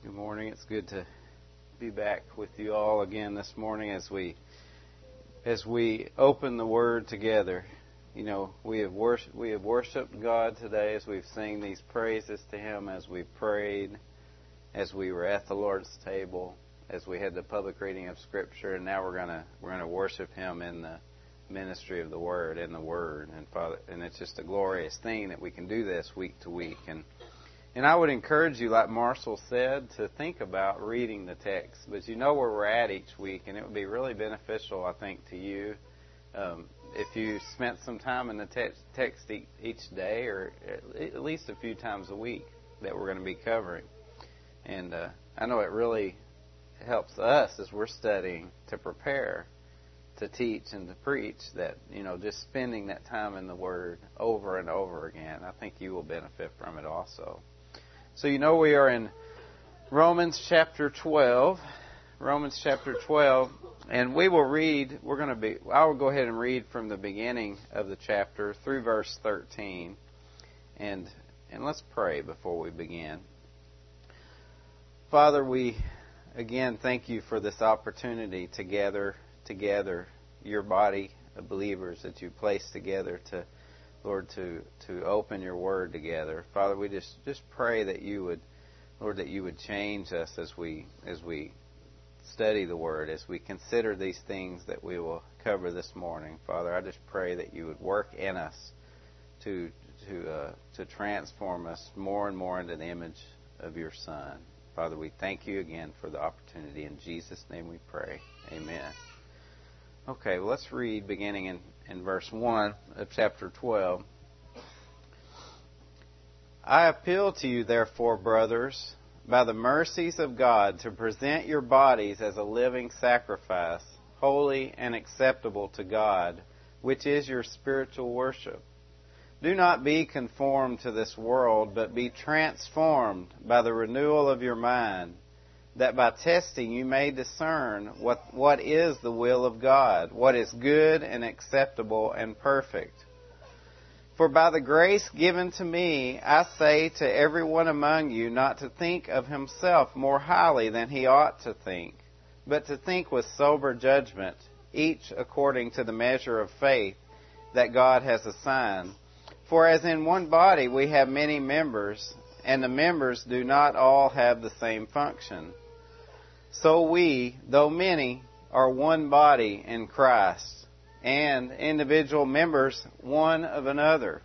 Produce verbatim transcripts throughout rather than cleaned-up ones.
Good morning. It's good to be back with you all again this morning as we as we open the Word together. You know, we have worshiped we have worshipped God today as we've sung these praises to Him, as we prayed, as we were at the Lord's table, as we had the public reading of Scripture, and now we're gonna we're gonna worship Him in the ministry of the Word, in the Word, and Father, and it's just a glorious thing that we can do this week to week. And And I would encourage you, like Marshall said, to think about reading the text. But you know where we're at each week, and it would be really beneficial, I think, to you um, if you spent some time in the te- text each day, or at least a few times a week that we're going to be covering. And uh, I know it really helps us as we're studying to prepare to teach and to preach, that, you know, just spending that time in the Word over and over again. I think you will benefit from it also. So you know we are in Romans chapter twelve, Romans chapter twelve, and we will read, we're going to be, I will go ahead and read from the beginning of the chapter through verse thirteen, and and let's pray before we begin. Father, we again thank you for this opportunity to gather together your body of believers that you placed together to Lord, to, to open your word together. Father, we just, just pray that you would, Lord, that you would change us as we as we study the word, as we consider these things that we will cover this morning. Father, I just pray that you would work in us to to uh, to transform us more and more into the image of your Son. Father, we thank you again for the opportunity. In Jesus' name we pray. Amen. Okay, well, let's read beginning in, in verse one of chapter twelve. I appeal to you, therefore, brothers, by the mercies of God, to present your bodies as a living sacrifice, holy and acceptable to God, which is your spiritual worship. Do not be conformed to this world, but be transformed by the renewal of your mind, that by testing you may discern what, what is the will of God, what is good and acceptable and perfect. For by the grace given to me, I say to everyone among you not to think of himself more highly than he ought to think, but to think with sober judgment, each according to the measure of faith that God has assigned. For as in one body we have many members, and the members do not all have the same function. So we, though many, are one body in Christ, and individual members one of another,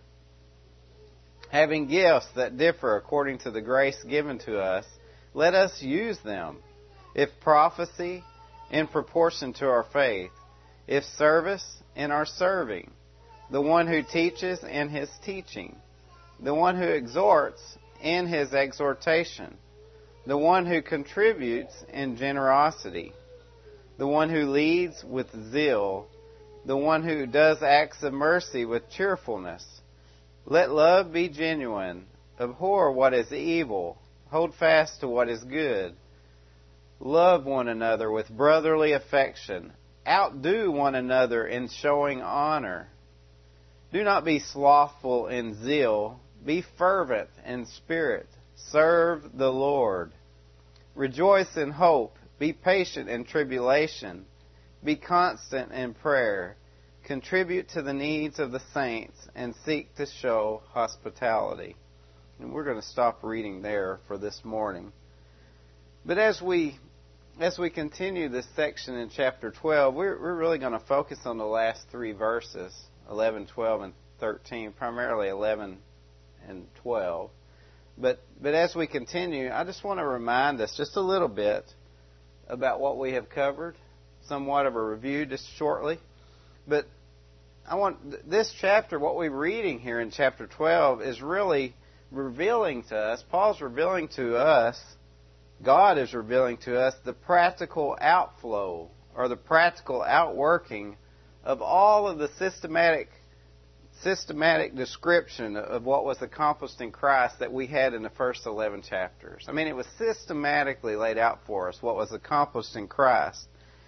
having gifts that differ according to the grace given to us. Let us use them. If prophecy, in proportion to our faith; if service, in our serving; the one who teaches, in his teaching; the one who exhorts, in his exhortation; the one who contributes, in generosity; the one who leads, with zeal; the one who does acts of mercy, with cheerfulness. Let love be genuine. Abhor what is evil. Hold fast to what is good. Love one another with brotherly affection. Outdo one another in showing honor. Do not be slothful in zeal. Be fervent in spirit. Serve the Lord. Rejoice in hope. Be patient in tribulation. Be constant in prayer. Contribute to the needs of the saints, and seek to show hospitality. And we're going to stop reading there for this morning. But as we as we continue this section in chapter twelve, we're, we're really going to focus on the last three verses, eleven, twelve, and thirteen, primarily eleven and twelve. But but as we continue, I just want to remind us just a little bit about what we have covered, somewhat of a review just shortly. But I want this chapter, what we're reading here in chapter twelve, is really revealing to us, Paul's revealing to us, God is revealing to us the practical outflow or the practical outworking of all of the systematic systematic description of what was accomplished in Christ that we had in the first eleven chapters. I mean, it was systematically laid out for us what was accomplished in Christ.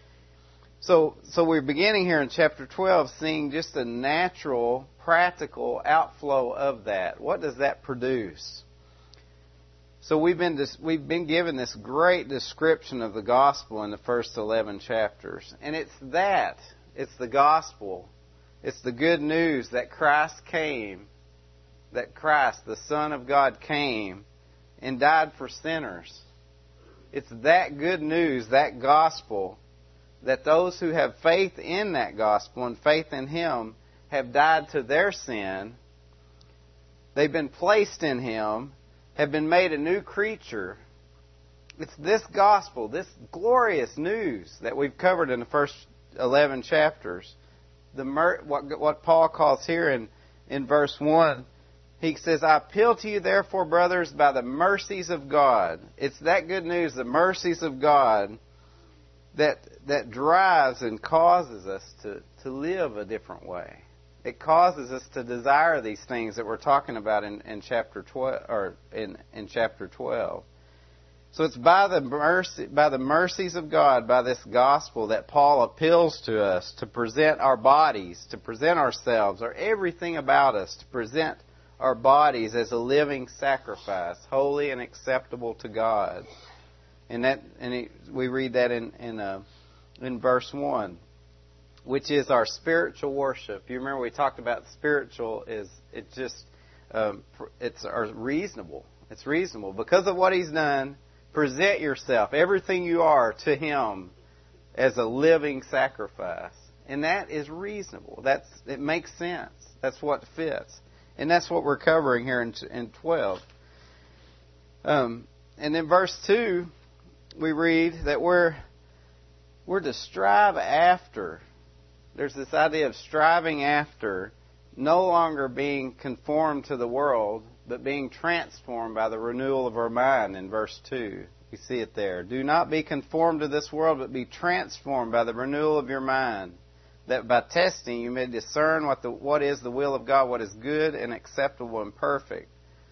So, so we're beginning here in chapter twelve seeing just a natural, practical outflow of that. What does that produce? So we've been we've been given this great description of the gospel in the first eleven chapters. And it's that, it's the gospel, it's the good news that Christ came, that Christ, the Son of God, came and died for sinners. It's that good news, that gospel, that those who have faith in that gospel and faith in Him have died to their sin. They've been placed in Him, have been made a new creature. It's this gospel, this glorious news that we've covered in the first eleven chapters. The mer- what, what Paul calls here in, in verse one, he says, I appeal to you therefore, brothers, by the mercies of God. It's that good news, the mercies of God, that that drives and causes us to, to live a different way. It causes us to desire these things that we're talking about in, in chapter twelve, or in, in chapter twelve. So it's by the mercy, by the mercies of God, by this gospel, that Paul appeals to us to present our bodies, to present ourselves, or everything about us, to present our bodies as a living sacrifice, holy and acceptable to God. And that, and it, we read that in in, uh, in verse one. Which is our spiritual worship. You remember we talked about spiritual is it just um, it's reasonable. It's reasonable because of what He's done. Present yourself, everything you are, to Him as a living sacrifice, and that is reasonable. That's it makes sense. That's what fits, and that's what we're covering here in in twelve. Um, and in verse two, we read that we're we're to strive after. There's this idea of striving after, no longer being conformed to the world, but being transformed by the renewal of our mind in verse two. We see it there. Do not be conformed to this world, but be transformed by the renewal of your mind, that by testing you may discern what the what is the will of God, what is good and acceptable and perfect.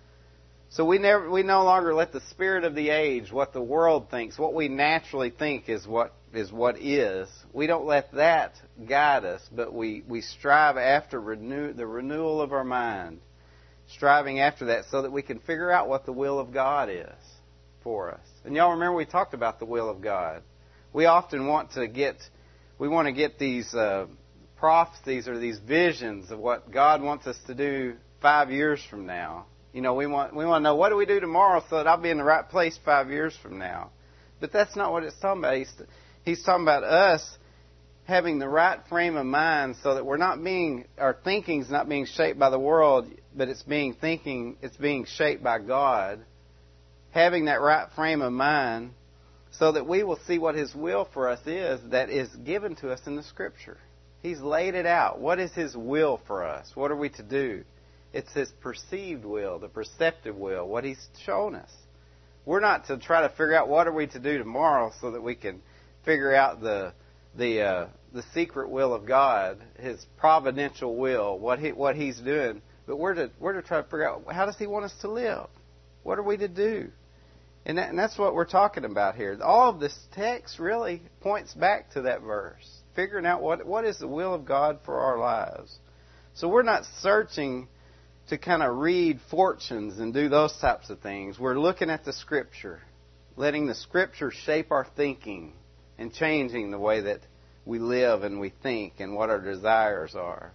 So we never we no longer let the spirit of the age, what the world thinks, what we naturally think is what is what is. We don't let that guide us, but we, we strive after renew, the renewal of our mind, striving after that so that we can figure out what the will of God is for us. And y'all remember we talked about the will of God. We often want to get we want to get these uh, prophecies or these visions of what God wants us to do five years from now. You know, we want we want to know, what do we do tomorrow so that I'll be in the right place five years from now. But that's not what it's talking about. He's, he's talking about us having the right frame of mind so that we're not being, our thinking's not being shaped by the world, but it's being thinking, it's being shaped by God. Having that right frame of mind so that we will see what His will for us is, that is given to us in the Scripture. He's laid it out. What is His will for us? What are we to do? It's His perceived will, the perceptive will, what He's shown us. We're not to try to figure out what are we to do tomorrow so that we can figure out the the uh, the secret will of God, His providential will, what he what He's doing. But we're to we're to try to figure out, how does He want us to live? What are we to do? And, that, and that's what we're talking about here. All of this text really points back to that verse, figuring out what what is the will of God for our lives. So we're not searching to kind of read fortunes and do those types of things. We're looking at the Scripture, letting the Scripture shape our thinking and changing the way that we live and we think and what our desires are.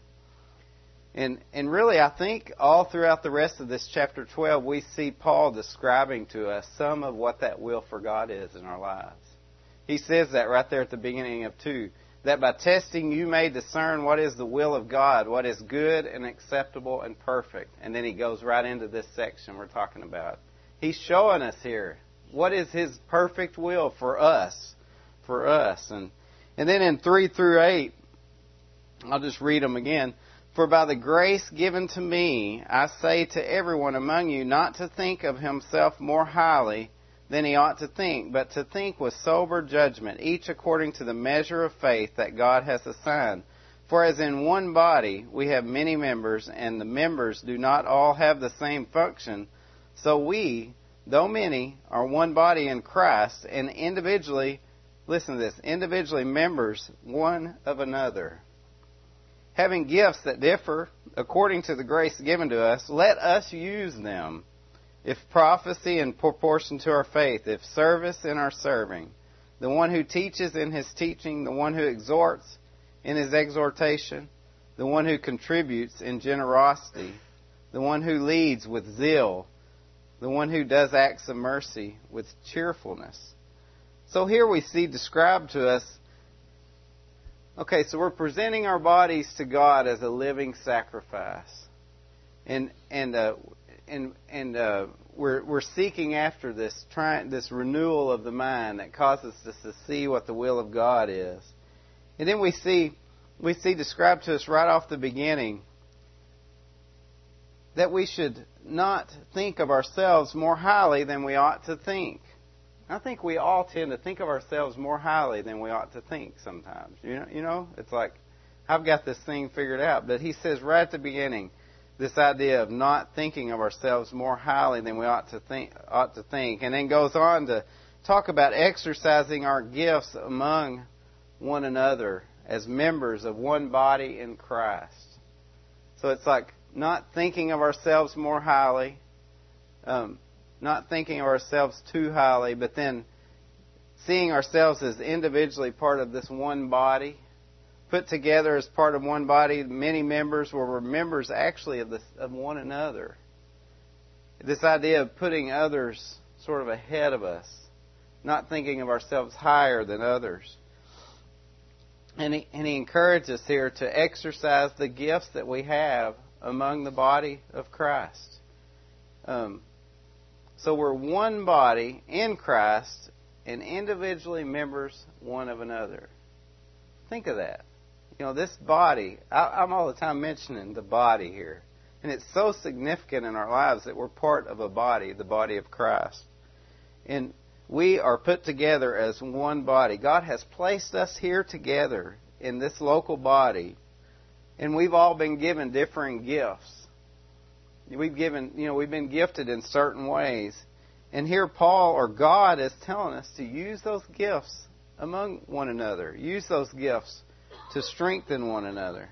And and really, I think all throughout the rest of this chapter twelve, we see Paul describing to us some of what that will for God is in our lives. He says that right there at the beginning of two, that by testing you may discern what is the will of God, what is good and acceptable and perfect. And then he goes right into this section we're talking about. He's showing us here what is His perfect will for us, for us. And and then in three through eight, I'll just read them again. For by the grace given to me, I say to everyone among you not to think of himself more highly than he ought to think, but to think with sober judgment, each according to the measure of faith that God has assigned. For as in one body we have many members, and the members do not all have the same function, so we, though many, are one body in Christ, and individually, listen to this, individually members one of another. Having gifts that differ according to the grace given to us, let us use them. if prophecy in proportion to our faith, if service in our serving, the one who teaches in his teaching, the one who exhorts in his exhortation, the one who contributes in generosity, the one who leads with zeal, the one who does acts of mercy with cheerfulness. So here we see described to us, okay, so we're presenting our bodies to God as a living sacrifice. And and uh, and and uh, we're we're seeking after this trying this renewal of the mind that causes us to see what the will of God is. And then we see we see described to us right off the beginning that we should not think of ourselves more highly than we ought to think. I think we all tend to think of ourselves more highly than we ought to think sometimes. You know, you know, it's like I've got this thing figured out, but he says right at the beginning, this idea of not thinking of ourselves more highly than we ought to think, ought to think, and then goes on to talk about exercising our gifts among one another as members of one body in Christ. So it's like not thinking of ourselves more highly, um, not thinking of ourselves too highly, but then seeing ourselves as individually part of this one body, put together as part of one body, many members, where we're members actually of this of one another. This idea of putting others sort of ahead of us, not thinking of ourselves higher than others. And he, and he encourages us here to exercise the gifts that we have among the body of Christ. Um, so we're one body in Christ and individually members one of another. Think of that. You know, this body, I, I'm all the time mentioning the body here. And it's so significant in our lives that we're part of a body, the body of Christ. And we are put together as one body. God has placed us here together in this local body. And we've all been given different gifts. We've given, you know, we've been gifted in certain ways. And here Paul, or God, is telling us to use those gifts among one another. Use those gifts to strengthen one another.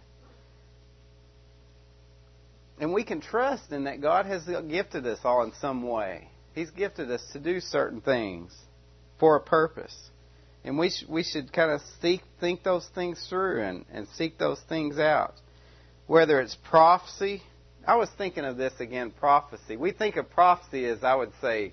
And we can trust in that God has gifted us all in some way. He's gifted us to do certain things for a purpose. And we, sh- we should kind of seek, think those things through and, and seek those things out. Whether it's prophecy. I was thinking of this again, prophecy. We think of prophecy as, I would say,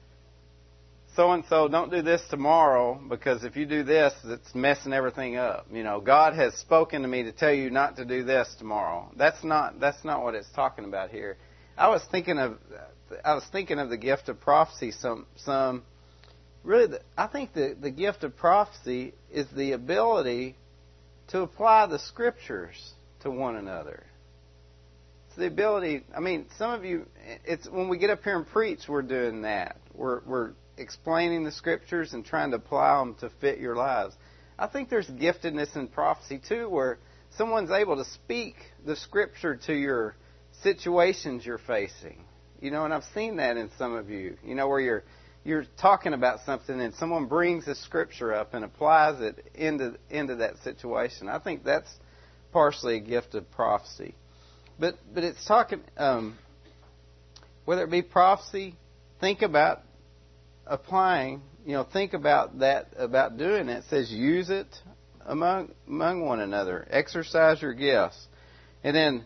so-and-so, don't do this tomorrow, because if you do this, it's messing everything up. You know, God has spoken to me to tell you not to do this tomorrow. That's not that's not what it's talking about here. I was thinking of I was thinking of the gift of prophecy. Some some really, the, I think the the gift of prophecy is the ability to apply the Scriptures to one another. It's the ability. I mean, some of you, it's when we get up here and preach, we're doing that. We're we're explaining the Scriptures and trying to apply them to fit your lives. I think there's giftedness in prophecy too, where someone's able to speak the Scripture to your situations you're facing. You know, and I've seen that in some of you. You know, where you're you're talking about something and someone brings the Scripture up and applies it into into that situation. I think that's partially a gift of prophecy. But but it's talking um, whether it be prophecy, think about applying, you know, think about that, about doing it. It says use it among among one another. Exercise your gifts. And then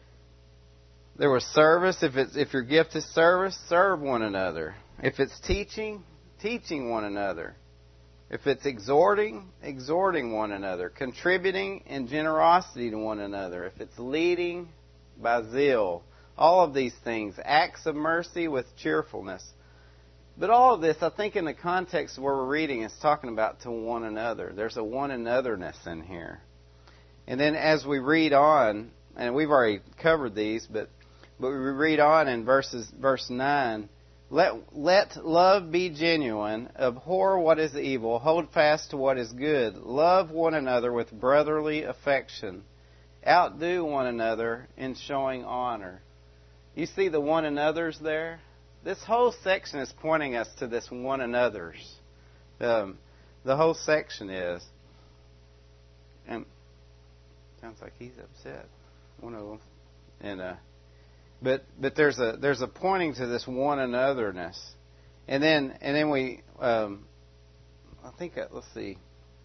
there was service. If it's if your gift is service, serve one another. If it's teaching, teaching one another. If it's exhorting, exhorting one another. Contributing in generosity to one another. If it's leading, by zeal. All of these things. Acts of mercy with cheerfulness. But all of this, I think in the context where we're reading, is talking about to one another. There's a one anotherness in here. And then as we read on, and we've already covered these, but but we read on in verses verse nine, let let love be genuine, abhor what is evil, hold fast to what is good, love one another with brotherly affection, outdo one another in showing honor. You see the one another's there? This whole section is pointing us to this one another's. Um, the whole section is. And sounds like he's upset. One of them. And uh, But but there's a there's a pointing to this one anotherness, and then and then we um, I think uh, let's see.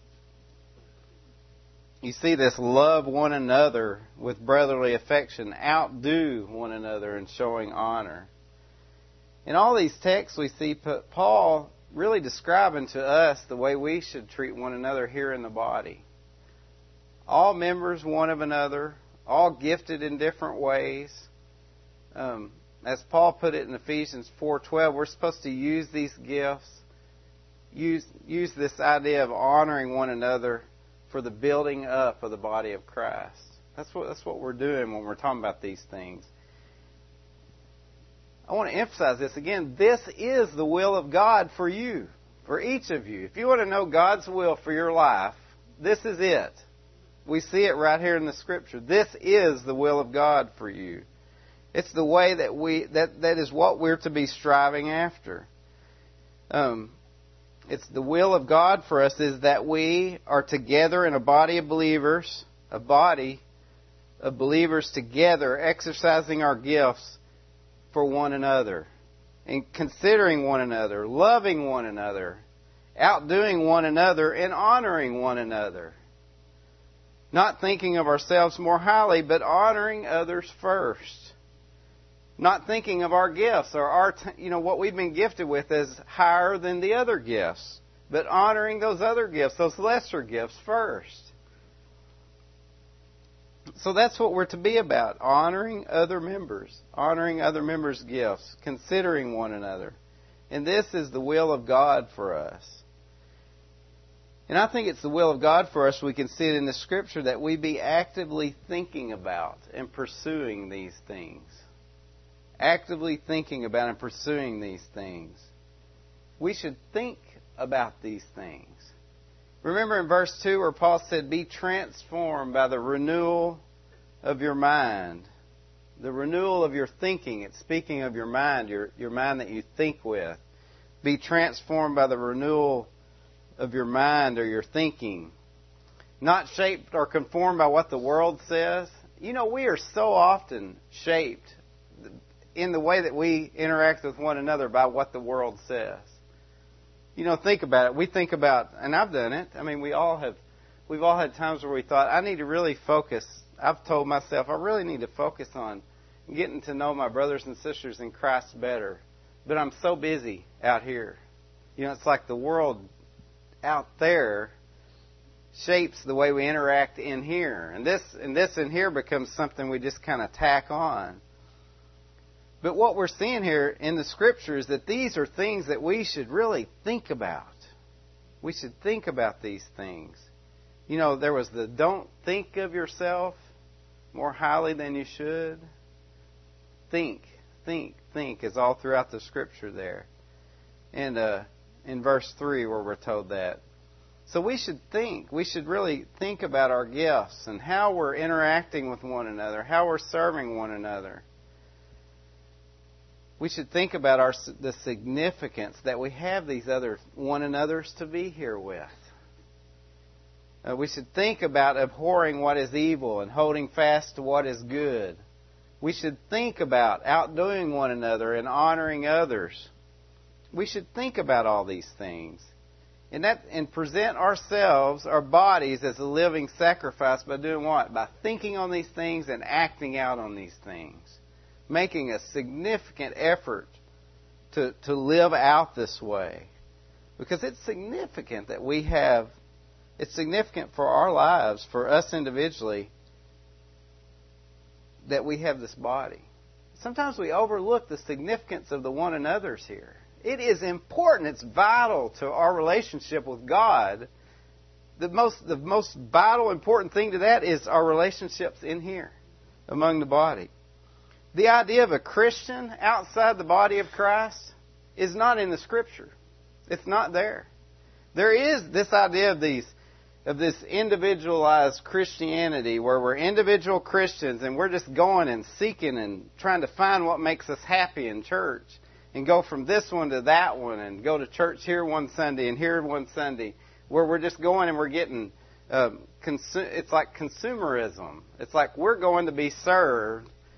You see this love one another with brotherly affection, outdo one another in showing honor. In all these texts, we see Paul really describing to us the way we should treat one another here in the body. All members one of another, all gifted in different ways. Um, as Paul put it in Ephesians four twelve, we're supposed to use these gifts, use use this idea of honoring one another for the building up of the body of Christ. That's what that's what we're doing when we're talking about these things. I want to emphasize this again. This is the will of God for you, for each of you. If you want to know God's will for your life, this is it. We see it right here in the Scripture. This is the will of God for you. It's the way that we that that is what we're to be striving after. Um, it's the will of God for us is that we are together in a body of believers, a body of believers together, exercising our gifts for one another, and considering one another, loving one another, outdoing one another, and honoring one another. Not thinking of ourselves more highly, but honoring others first. Not thinking of our gifts or our, you know, what we've been gifted with as higher than the other gifts, but honoring those other gifts, those lesser gifts first. So that's what we're to be about, honoring other members, honoring other members' gifts, considering one another. And this is the will of God for us. And I think it's the will of God for us, we can see it in the Scripture, that we be actively thinking about and pursuing these things. Actively thinking about and pursuing these things. We should think about these things. Remember in verse two where Paul said, be transformed by the renewal of your mind. The renewal of your thinking. It's speaking of your mind, your, your mind that you think with. Be transformed by the renewal of your mind or your thinking. Not shaped or conformed by what the world says. You know, we are so often shaped in the way that we interact with one another by what the world says. You know, think about it. We think about, and I've done it. I mean, we all have, we've all had times where we thought, I need to really focus. I've told myself, I really need to focus on getting to know my brothers and sisters in Christ better. But I'm so busy out here. You know, it's like the world out there shapes the way we interact in here. And this, and this in here becomes something we just kind of tack on. But what we're seeing here in the Scripture is that these are things that we should really think about. We should think about these things. You know, there was the don't think of yourself more highly than you should. Think, think, think is all throughout the Scripture there. And uh, in verse three where we're told that. So we should think. We should really think about our gifts and how we're interacting with one another, how we're serving one another. We should think about our, the significance that we have these other one another's to be here with. Uh, we should think about abhorring what is evil and holding fast to what is good. We should think about outdoing one another and honoring others. We should think about all these things. And that and present ourselves, our bodies, as a living sacrifice by doing what? By thinking on these things and acting out on these things. Making a significant effort to, to live out this way. Because it's significant that we have, it's significant for our lives, for us individually, that we have this body. Sometimes we overlook the significance of the one another's here. It is important, it's vital to our relationship with God. The most, the most vital, important thing to that is our relationships in here, among the body. The idea of a Christian outside the body of Christ is not in the Scripture. It's not there. There is this idea of these, of this individualized Christianity where we're individual Christians and we're just going and seeking and trying to find what makes us happy in church and go from this one to that one and go to church here one Sunday and here one Sunday, where we're just going and we're getting, um, consu- it's like consumerism. It's like we're going to be served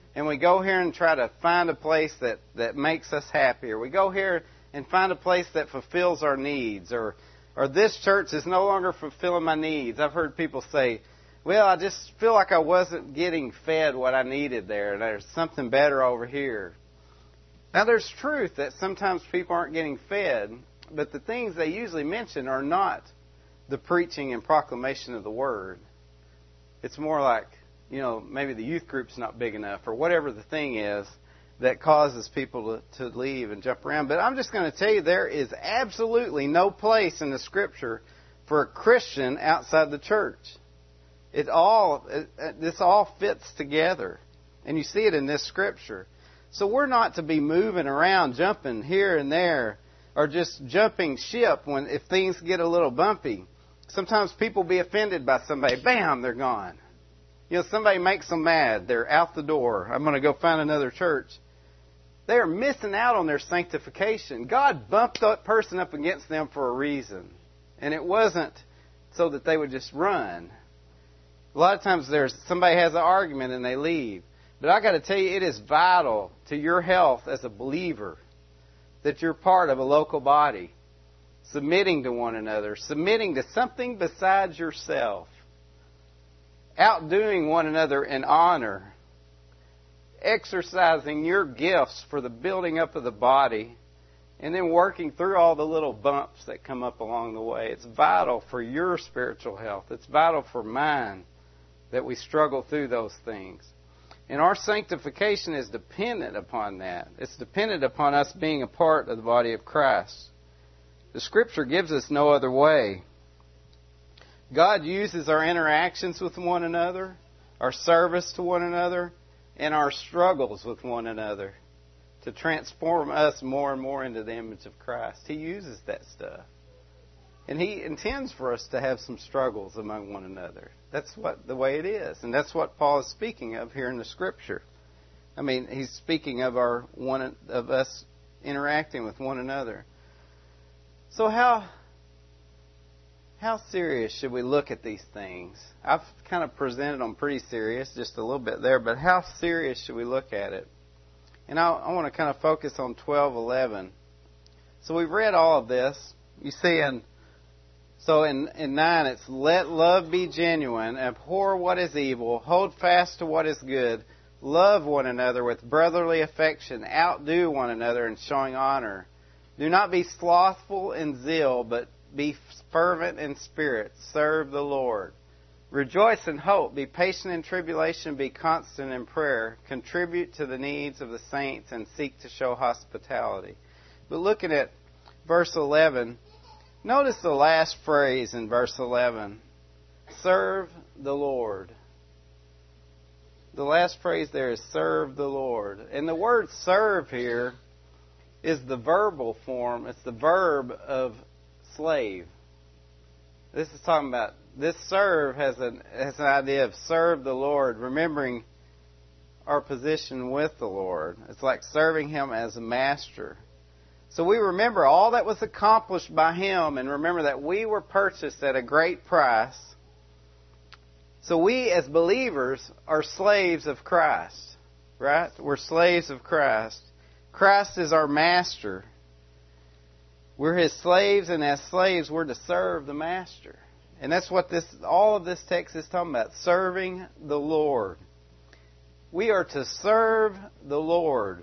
and we go here and try to find a place that, that makes us happy, or we go here and find a place that fulfills our needs, or or this church is no longer fulfilling my needs. I've heard people say, well, I just feel like I wasn't getting fed what I needed there, and there's something better over here. Now, there's truth that sometimes people aren't getting fed, but the things they usually mention are not the preaching and proclamation of the Word. It's more like, you know, maybe the youth group's not big enough, or whatever the thing is that causes people to, to leave and jump around. But I'm just going to tell you, there is absolutely no place in the Scripture for a Christian outside the church. It all, it, this all fits together. And you see it in this Scripture. So we're not to be moving around, jumping here and there, or just jumping ship when if things get a little bumpy. Sometimes people be offended by somebody. Bam, they're gone. You know, somebody makes them mad. They're out the door. I'm going to go find another church. They are missing out on their sanctification. God bumped that person up against them for a reason. And it wasn't so that they would just run. A lot of times there's somebody has an argument and they leave. But I got to tell you, it is vital to your health as a believer that you're part of a local body, submitting to one another, submitting to something besides yourself, outdoing one another in honor, exercising your gifts for the building up of the body, and then working through all the little bumps that come up along the way. It's vital for your spiritual health. It's vital for mine that we struggle through those things. And our sanctification is dependent upon that. It's dependent upon us being a part of the body of Christ. The Scripture gives us no other way. God uses our interactions with one another, our service to one another, and our struggles with one another to transform us more and more into the image of Christ. He uses that stuff. And He intends for us to have some struggles among one another. That's what the way it is. And that's what Paul is speaking of here in the Scripture. I mean, he's speaking of our one of us interacting with one another. So how how serious should we look at these things? I've kind of presented them pretty serious, just a little bit there, but how serious should we look at it? And I, I want to kind of focus on twelve eleven. So we've read all of this. You see in So in, in nine, it's, let love be genuine, abhor what is evil, hold fast to what is good, love one another with brotherly affection, outdo one another in showing honor. Do not be slothful in zeal, but be fervent in spirit. Serve the Lord. Rejoice in hope. Be patient in tribulation. Be constant in prayer. Contribute to the needs of the saints and seek to show hospitality. But looking at verse eleven, notice the last phrase in verse eleven. Serve the Lord. The last phrase there is serve the Lord. And the word serve here is the verbal form. It's the verb of slave. This is talking about, this serve has an, has an idea of serve the Lord, remembering our position with the Lord. It's like serving Him as a master. So we remember all that was accomplished by Him, and remember that we were purchased at a great price. So we as believers are slaves of Christ, right? We're slaves of Christ. Christ is our master. We're His slaves, and as slaves we're to serve the master. And that's what this, all of this text is talking about, serving the Lord. We are to serve the Lord.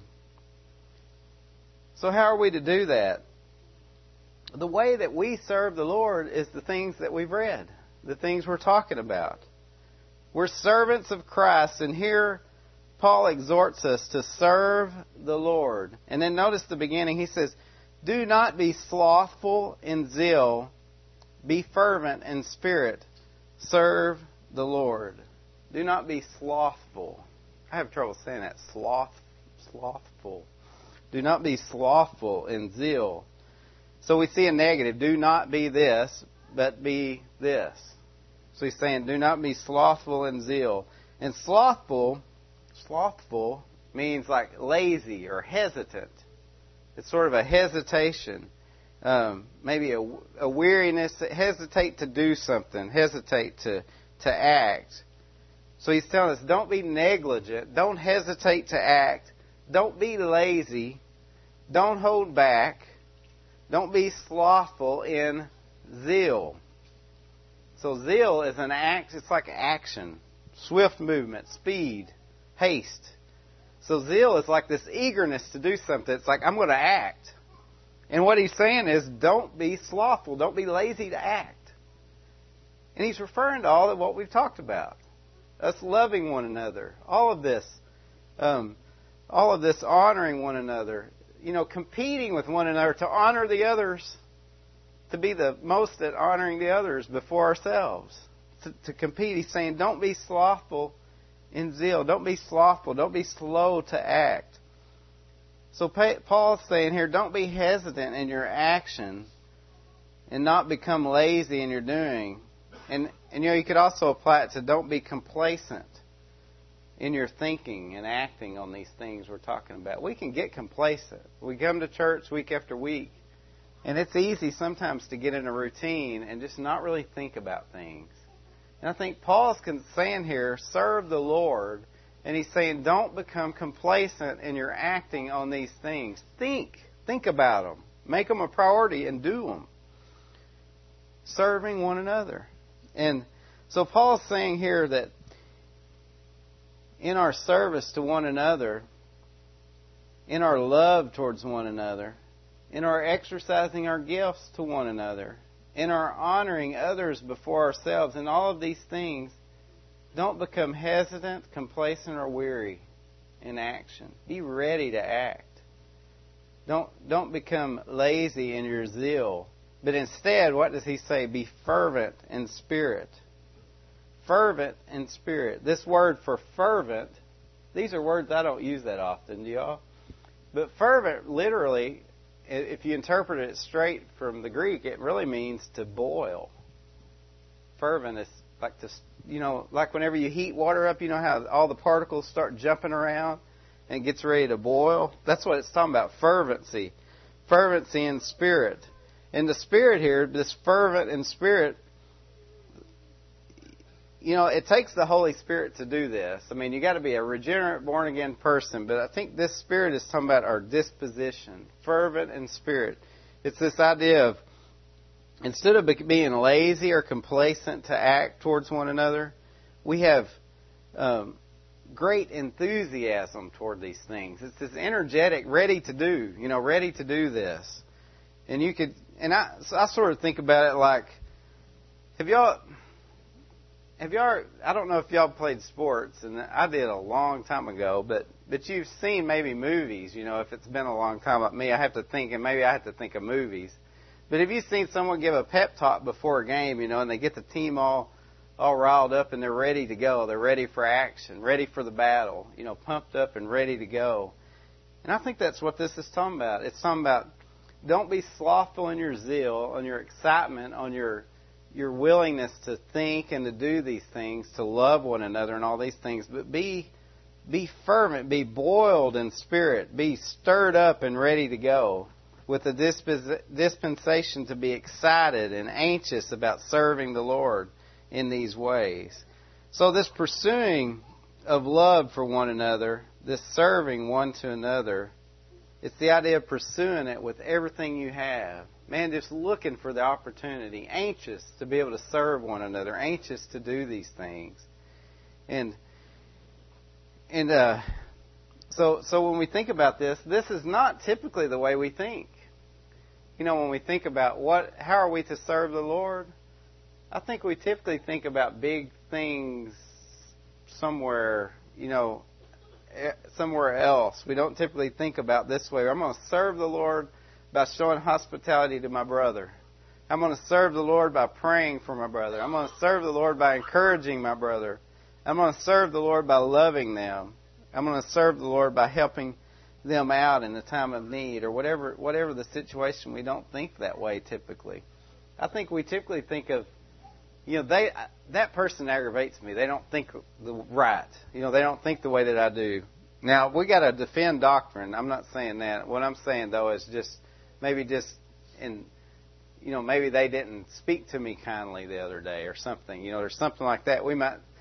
So how are we to do that? The way that we serve the Lord is the things that we've read, the things we're talking about. We're servants of Christ, and here Paul exhorts us to serve the Lord. And then notice the beginning. He says, do not be slothful in zeal, be fervent in spirit, serve the Lord. Do not be slothful. I have trouble saying that. Sloth, slothful. Do not be slothful in zeal. So we see a negative. Do not be this, but be this. So he's saying, do not be slothful in zeal. And slothful, slothful means like lazy or hesitant. It's sort of a hesitation. Um, maybe a, a weariness, hesitate to do something, hesitate to, to act. So he's telling us, don't be negligent. Don't hesitate to act. Don't be lazy. Don't hold back. Don't be slothful in zeal. So zeal is an act. It's like action, swift movement, speed, haste. So zeal is like this eagerness to do something. It's like, I'm going to act. And what he's saying is, don't be slothful. Don't be lazy to act. And he's referring to all of what we've talked about. Us loving one another. All of this. Um, all of this honoring one another. You know, competing with one another to honor the others. To be the most at honoring the others before ourselves. To, to compete. He's saying, don't be slothful in zeal. Don't be slothful. Don't be slow to act. So Paul's saying here, don't be hesitant in your action and not become lazy in your doing. And, and you know, you could also apply it to don't be complacent in your thinking and acting on these things we're talking about. We can get complacent. We come to church week after week, and it's easy sometimes to get in a routine and just not really think about things. And I think Paul's saying here, serve the Lord. And he's saying, don't become complacent in your acting on these things. Think. Think about them. Make them a priority and do them. Serving one another. And so Paul's saying here that in our service to one another, in our love towards one another, in our exercising our gifts to one another, in our honoring others before ourselves, in all of these things, don't become hesitant, complacent, or weary in action. Be ready to act. Don't, don't become lazy in your zeal. But instead, what does he say? Be fervent in spirit. Fervent in spirit. This word for fervent, these are words I don't use that often, do y'all? But fervent, literally, if you interpret it straight from the Greek, it really means to boil. Fervent is like to, you know, like whenever you heat water up, you know how all the particles start jumping around and it gets ready to boil? That's what it's talking about, fervency. Fervency in spirit. And the spirit here, this fervent in spirit, you know, it takes the Holy Spirit to do this. I mean, you got to be a regenerate, born-again person, but I think this spirit is talking about our disposition. Fervent in spirit. It's this idea of, instead of being lazy or complacent to act towards one another, we have um, great enthusiasm toward these things. It's this energetic, ready to do, you know, ready to do this. And you could, and I, so I sort of think about it like, have y'all, have y'all, I don't know if y'all played sports, and I did a long time ago, but, but you've seen maybe movies, you know, if it's been a long time like me, I have to think, and maybe I have to think of movies. But have you seen someone give a pep talk before a game, you know, and they get the team all all riled up and they're ready to go. They're ready for action, ready for the battle, you know, pumped up and ready to go. And I think that's what this is talking about. It's talking about don't be slothful in your zeal, on your excitement, on your your willingness to think and to do these things, to love one another and all these things, but be be fervent, be boiled in spirit, be stirred up and ready to go, with a dispos- dispensation to be excited and anxious about serving the Lord in these ways. So this pursuing of love for one another, this serving one to another, it's the idea of pursuing it with everything you have. Man, just looking for the opportunity, anxious to be able to serve one another, anxious to do these things. And and uh, so so when we think about this, this is not typically the way we think. You know, when we think about what, how are we to serve the Lord? I think we typically think about big things somewhere, you know, somewhere else. We don't typically think about this way. I'm going to serve the Lord by showing hospitality to my brother. I'm going to serve the Lord by praying for my brother. I'm going to serve the Lord by encouraging my brother. I'm going to serve the Lord by loving them. I'm going to serve the Lord by helping them out in the time of need, or whatever whatever the situation. We don't think that way typically. I think we typically think of, you know, they that person aggravates me. They don't think the right. You know, they don't think the way that I do. Now, we got to defend doctrine. I'm not saying that. What I'm saying, though, is just maybe just in, you know, maybe they didn't speak to me kindly the other day or something. You know, there's something like that. We might,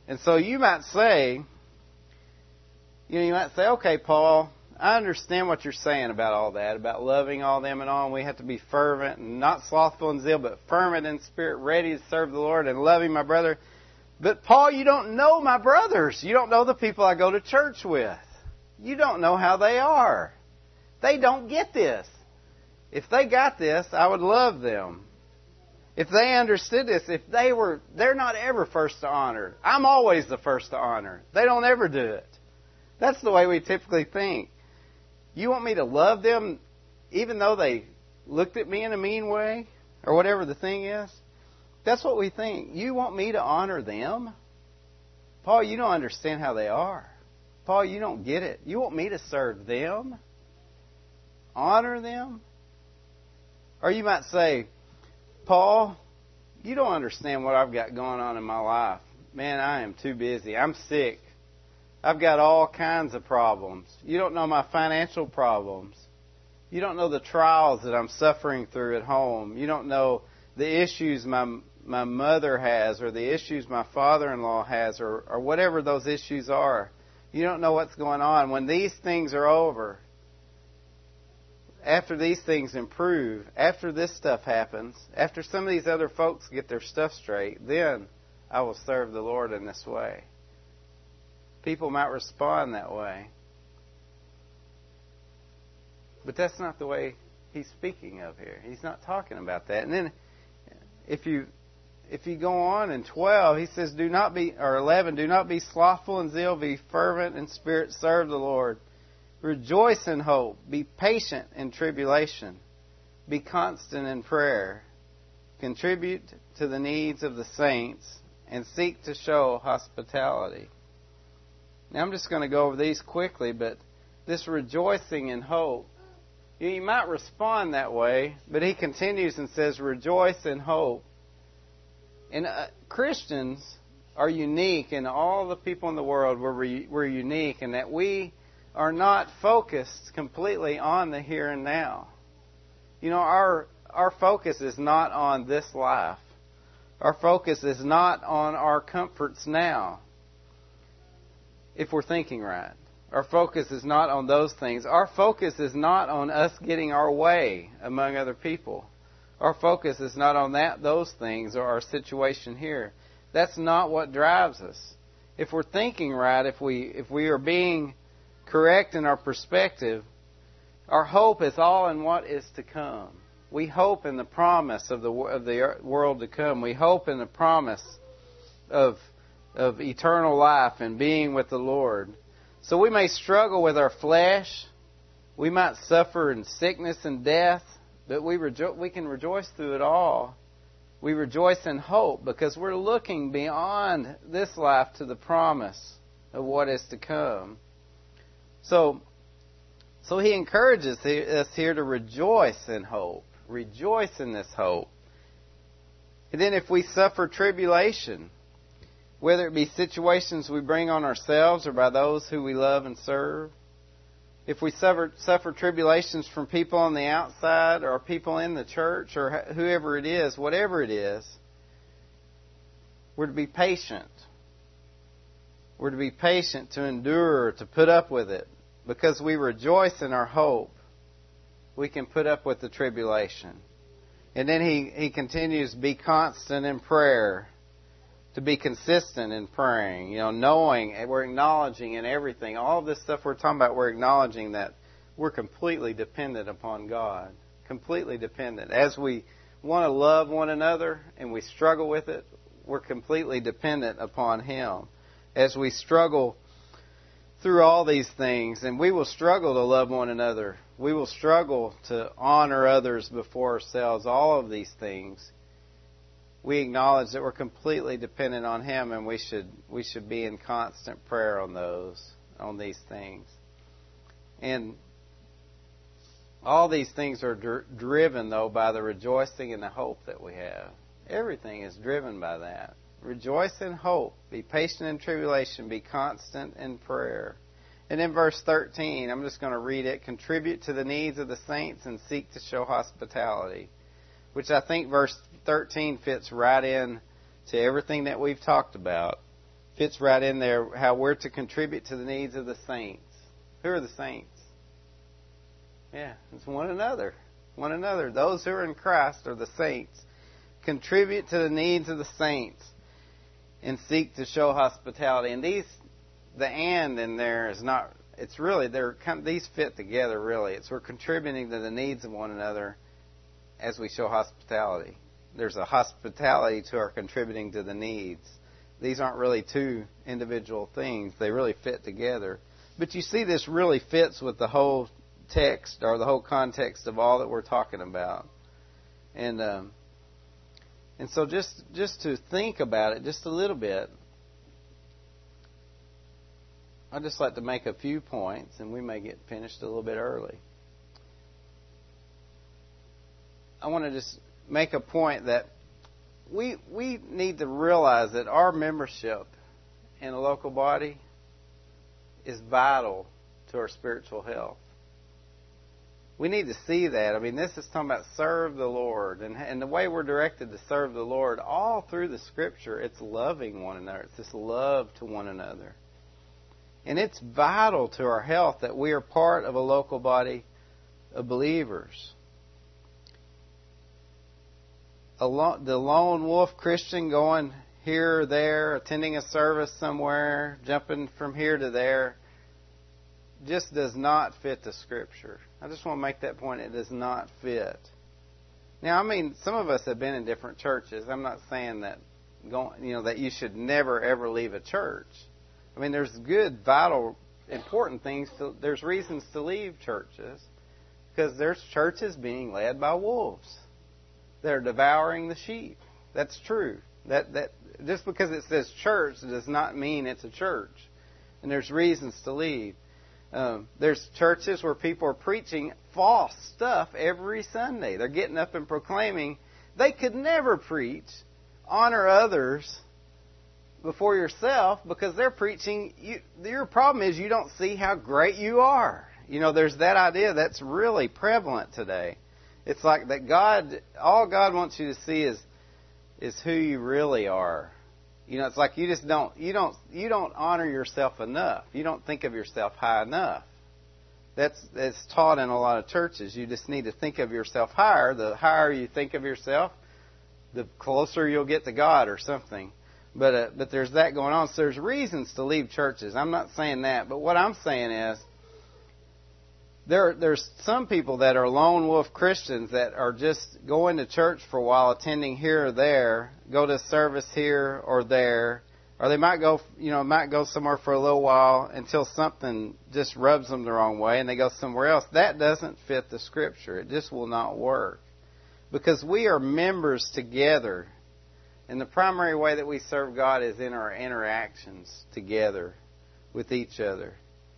And so you might say, you know, you might say, okay, Paul, I understand what you're saying about all that, about loving all them and all, and we have to be fervent and not slothful in zeal, but fervent in spirit, ready to serve the Lord and loving my brother. But Paul, you don't know my brothers. You don't know the people I go to church with. You don't know how they are. They don't get this. If they got this, I would love them. If they understood this, if they were, they're not ever first to honor. I'm always the first to honor. They don't ever do it. That's the way we typically think. You want me to love them even though they looked at me in a mean way? Or whatever the thing is? That's what we think. You want me to honor them? Paul, you don't understand how they are. Paul, you don't get it. You want me to serve them? Honor them? Or you might say, Paul, you don't understand what I've got going on in my life. Man, I am too busy. I'm sick. I've got all kinds of problems. You don't know my financial problems. You don't know the trials that I'm suffering through at home. You don't know the issues my my mother has or the issues my father-in-law has or, or whatever those issues are. You don't know what's going on. When these things are over, after these things improve, after this stuff happens, after some of these other folks get their stuff straight, then I will serve the Lord in this way. People might respond that way. But that's not the way he's speaking of here. He's not talking about that. And then if you if you go on in twelve, he says, do not be, or eleven, do not be slothful in zeal, be fervent in spirit, serve the Lord. Rejoice in hope, be patient in tribulation, be constant in prayer, contribute to the needs of the saints, and seek to show hospitality. Now I'm just going to go over these quickly, but this rejoicing in hope, you might respond that way, but he continues and says, rejoice in hope. And uh, Christians are unique, and all the people in the world, we're, we're unique in that we are not focused completely on the here and now. You know, our our focus is not on this life. Our focus is not on our comforts now, if we're thinking right. Our focus is not on those things. Our focus is not on us getting our way among other people. Our focus is not on that, those things, or our situation here. That's not what drives us. If we're thinking right, if we if we are being correct in our perspective, our hope is all in what is to come. We hope in the promise of the of the world to come. We hope in the promise of of eternal life and being with the Lord. So we may struggle with our flesh. We might suffer in sickness and death, but we rejo- we can rejoice through it all. We rejoice in hope because we're looking beyond this life to the promise of what is to come. So, so he encourages us here to rejoice in hope. Rejoice in this hope. And then if we suffer tribulation, whether it be situations we bring on ourselves or by those who we love and serve, if we suffer, suffer tribulations from people on the outside or people in the church or whoever it is, whatever it is, we're to be patient. We're to be patient, to endure, to put up with it. Because we rejoice in our hope, we can put up with the tribulation. And then he, he continues, be constant in prayer. To be consistent in praying, you know, knowing, we're acknowledging in everything, all of this stuff we're talking about, we're acknowledging that we're completely dependent upon God. Completely dependent. As we want to love one another and we struggle with it, we're completely dependent upon Him. As we struggle through all these things, and we will struggle to love one another. We will struggle to honor others before ourselves. All of these things. We acknowledge that we're completely dependent on Him, and we should we should be in constant prayer on those, on these things. And all these things are dr- driven, though, by the rejoicing and the hope that we have. Everything is driven by that. Rejoice in hope. Be patient in tribulation. Be constant in prayer. And in verse thirteen, I'm just going to read it. Contribute to the needs of the saints and seek to show hospitality. Which I think verse thirteen fits right in to everything that we've talked about. fits right in there, how we're to contribute to the needs of the saints. Who are the saints? Yeah, it's one another. One another. Those who are in Christ are the saints. Contribute to the needs of the saints and seek to show hospitality. And these, the and in there is not, it's really, they're kind of, these fit together really. It's we're contributing to the needs of one another as we show hospitality. There's a hospitality to our contributing to the needs. These aren't really two individual things. They really fit together. But you see, this really fits with the whole text or the whole context of all that we're talking about. And um, and so just, just to think about it just a little bit, I'd just like to make a few points, and we may get finished a little bit early. I want to just make a point that we we need to realize that our membership in a local body is vital to our spiritual health. We need to see that. I mean, this is talking about serve the Lord. And, and the way we're directed to serve the Lord, all through the Scripture, it's loving one another. It's this love to one another. And it's vital to our health that we are part of a local body of believers. A lo- the lone wolf Christian going here or there, attending a service somewhere, jumping from here to there, just does not fit the Scripture. I just want to make that point. It does not fit. Now, I mean, some of us have been in different churches. I'm not saying that going, you know, that you should never ever leave a church. I mean, there's good, vital, important things. To, there's reasons to leave churches because there's churches being led by wolves. They're devouring the sheep. That's true. That that just because it says church does not mean it's a church. And there's reasons to leave. Um, there's churches where people are preaching false stuff every Sunday. They're getting up and proclaiming. They could never preach honor others before yourself because they're preaching. You, your problem is you don't see how great you are. You know, there's that idea that's really prevalent today. It's like that God, all God wants you to see is is who you really are. You know, it's like you just don't you don't you don't honor yourself enough. You don't think of yourself high enough. That's that's taught in a lot of churches. You just need to think of yourself higher. The higher you think of yourself, the closer you'll get to God or something. But uh, but there's that going on. So there's reasons to leave churches. I'm not saying that, but what I'm saying is There, there's some people that are lone wolf Christians that are just going to church for a while, attending here or there, go to service here or there, or they might go, you know, might go somewhere for a little while until something just rubs them the wrong way, and they go somewhere else. That doesn't fit the Scripture. It just will not work, because we are members together, and the primary way that we serve God is in our interactions together with each other.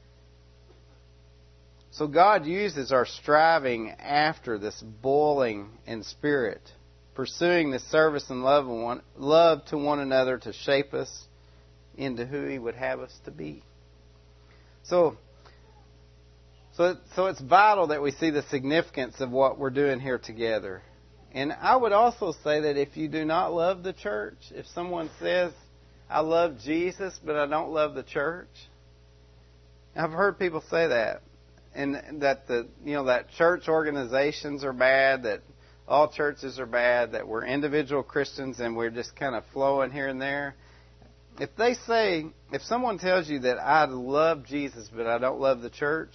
So God uses our striving after this boiling in spirit, pursuing the service and love, one, love to one another to shape us into who He would have us to be. So, so, so it's vital that we see the significance of what we're doing here together. And I would also say that if you do not love the church, if someone says, I love Jesus, but I don't love the church, I've heard people say that. And that the you know that church organizations are bad, that all churches are bad, that we're individual Christians and we're just kind of flowing here and there. If they say, if someone tells you that I love Jesus but I don't love the church,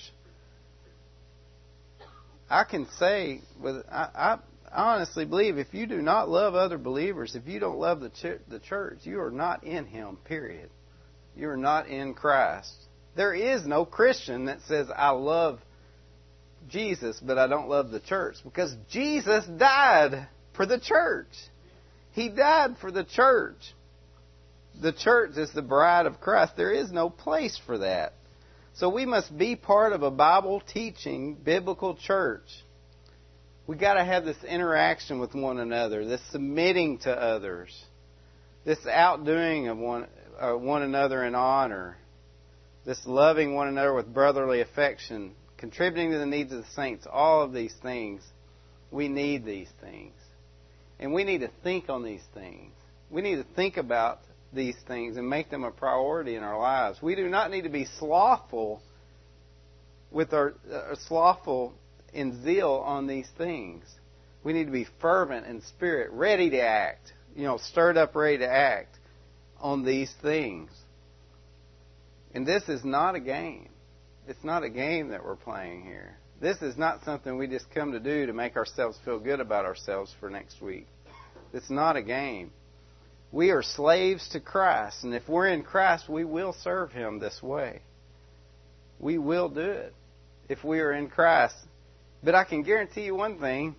I can say with I, I honestly believe if you do not love other believers, if you don't love the ch- the church, you are not in Him. Period. You are not in Christ. There is no Christian that says, I love Jesus, but I don't love the church. Because Jesus died for the church. He died for the church. The church is the bride of Christ. There is no place for that. So we must be part of a Bible-teaching, biblical church. We've got to have this interaction with one another, this submitting to others, this outdoing of one, uh, one another in honor, this loving one another with brotherly affection, contributing to the needs of the saints, all of these things, we need these things. And we need to think on these things. We need to think about these things and make them a priority in our lives. We do not need to be slothful with our uh, slothful in zeal on these things. We need to be fervent in spirit, ready to act. You know, stirred up, ready to act on these things. And this is not a game. It's not a game that we're playing here. This is not something we just come to do to make ourselves feel good about ourselves for next week. It's not a game. We are slaves to Christ, and if we're in Christ, we will serve Him this way. We will do it if we are in Christ. But I can guarantee you one thing.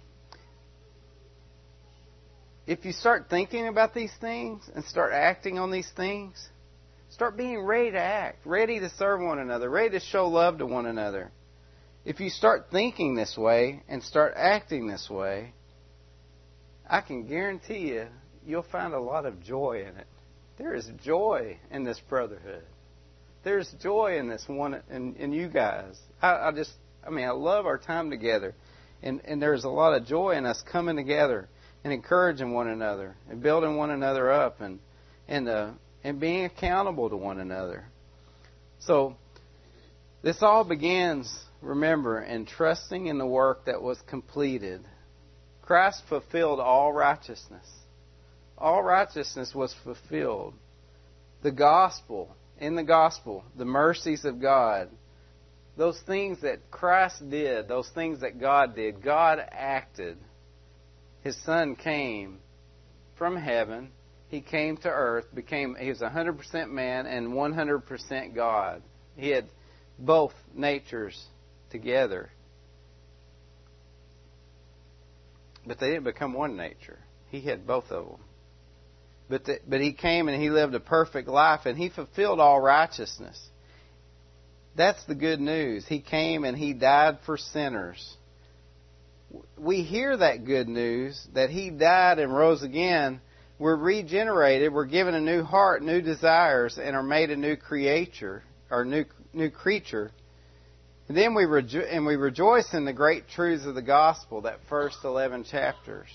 If you start thinking about these things and start acting on these things, start being ready to act, ready to serve one another, ready to show love to one another. If you start thinking this way and start acting this way, I can guarantee you, you'll find a lot of joy in it. There is joy in this brotherhood. There's joy in this one, in, in you guys. I, I just, I mean, I love our time together. And, and there's a lot of joy in us coming together and encouraging one another and building one another up and, and, uh, and being accountable to one another. So, this all begins, remember, in trusting in the work that was completed. Christ fulfilled all righteousness. All righteousness was fulfilled. The gospel, in the gospel, the mercies of God, those things that Christ did, those things that God did, God acted. His Son came from heaven. He came to earth, became, he was one hundred percent man and one hundred percent God. He had both natures together. But they didn't become one nature. He had both of them. But the, but he came and he lived a perfect life and he fulfilled all righteousness. That's the good news. He came and he died for sinners. We hear that good news, that he died and rose again. We're regenerated. We're given a new heart, new desires, and are made a new creature, or new new creature. And then we rejo- and we rejoice in the great truths of the gospel, that first eleven chapters.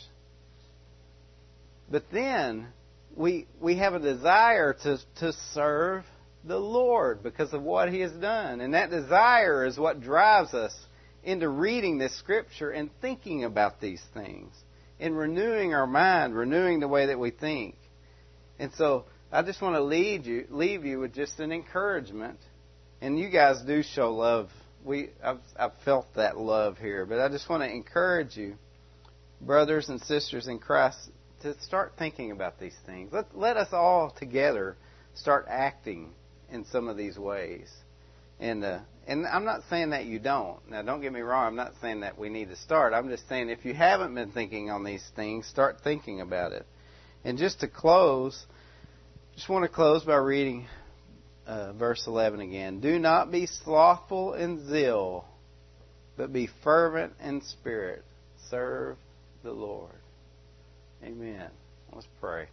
But then we we have a desire to to serve the Lord because of what He has done, and that desire is what drives us into reading this Scripture and thinking about these things, and renewing our mind, renewing the way that we think. And so I just want to lead you, leave you with just an encouragement. And you guys do show love. We I've, I've felt that love here, but I just want to encourage you, brothers and sisters in Christ, to start thinking about these things. Let let us all together start acting in some of these ways. And uh, and I'm not saying that you don't. Now, don't get me wrong. I'm not saying that we need to start. I'm just saying if you haven't been thinking on these things, start thinking about it. And just to close, just want to close by reading uh, verse eleven again. Do not be slothful in zeal, but be fervent in spirit. Serve the Lord. Amen. Let's pray.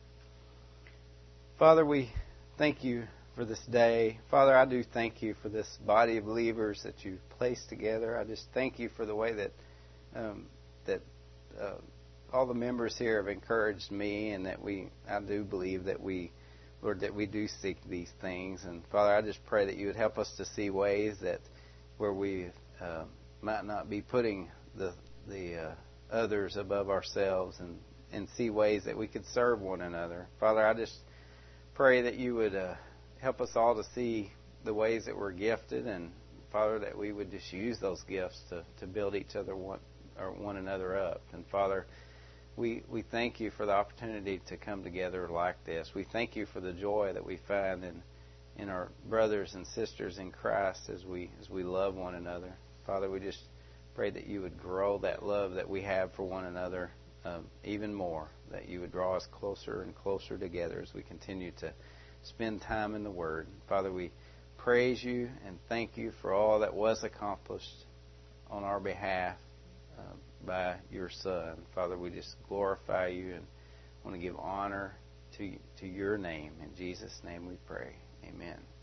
Father, we thank you for this day. Father, I do thank you for this body of believers that you've placed together. I just thank you for the way that um, that uh, all the members here have encouraged me, and that we, I do believe that we, Lord, that we do seek these things. And Father, I just pray that you would help us to see ways that where we uh, might not be putting the the uh, others above ourselves, and and see ways that we could serve one another. Father, I just pray that you would uh, help us all to see the ways that we're gifted, and Father, that we would just use those gifts to, to build each other one or one another up. And Father, we we thank you for the opportunity to come together like this. We thank you for the joy that we find in in our brothers and sisters in Christ as we as we love one another. Father, we just pray that you would grow that love that we have for one another um, even more, that you would draw us closer and closer together as we continue to spend time in the Word. Father, we praise you and thank you for all that was accomplished on our behalf uh, by your Son. Father, we just glorify you and want to give honor to to your name. In Jesus' name we pray. Amen.